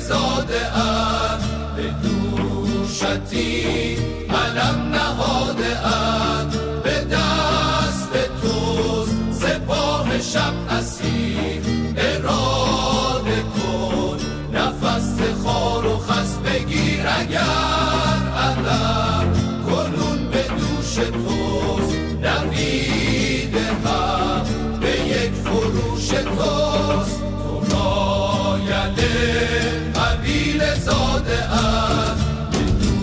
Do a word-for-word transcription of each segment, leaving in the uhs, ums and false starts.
زاده ام، به دوشتی علم نهاده ام، به دست توست سپاه شب اسیر، اراده کن نفس خار و خس بگیر اگر علم کنون به دوش توست، نوید هم به یک فروش توست، تو رایل قبیل زاده ام، به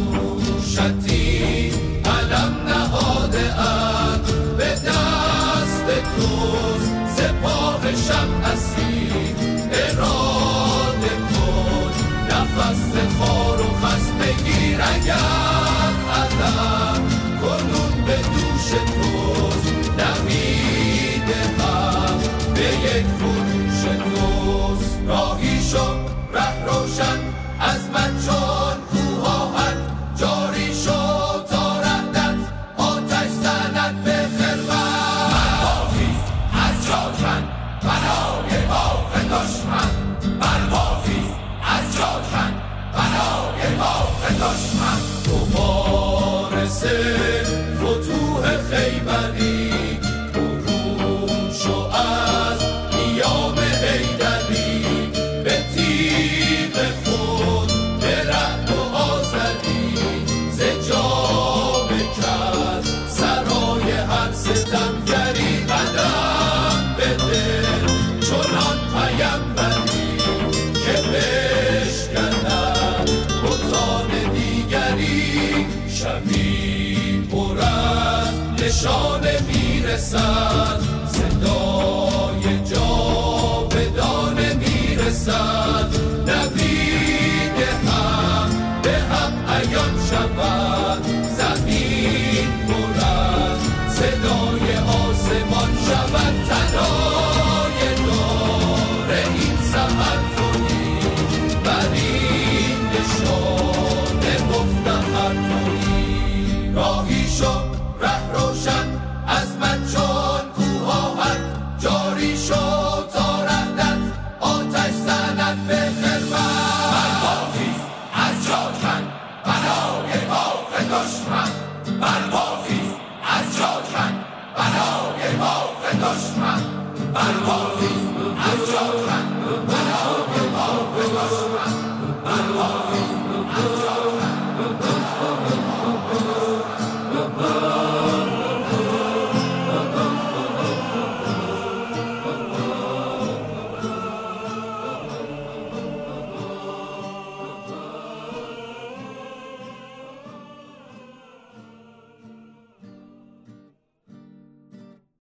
دوشتی علم نهاده ام، به دست توست سپاه شب اسیر، اراده کن نفس خار و خس بگیر اگر علم کنون به دوش توست، نوید هم به یک فروش توست. راهی شو ره روشن از من چون کوهاهن، جاری شو تا رهدت آتش زند به خلقت، من بافی از جاکن بنای باغ دشمن، من بافی از جاکن بنای باغ دشمن، تو وارث فتوح خیبری، برون شو از نیام حیدری، به تیغ خود به رعد و آذری، ز جا بکن سرای هر ستمگری، قدم بده چنان پیمبری که بشکند بتان دیگری، شبی پر از نشانه میرسد، صدای جاودانه میرسد، نوید هم به هم عیان شود، زمین پر از صدای آسمان شود، تنای دار این سحر تویی، بر این نشانه مفتخر تویی. راهی شو ره روشن از من چون کوهاهن، جاری شو تا رهدت آتش زند به خرمن، من بافی از جاکن بنای باغ دشمن، من بافی از جاکن بنای باغ دشمن، من بافی از جاکن بنای باغ دشمن.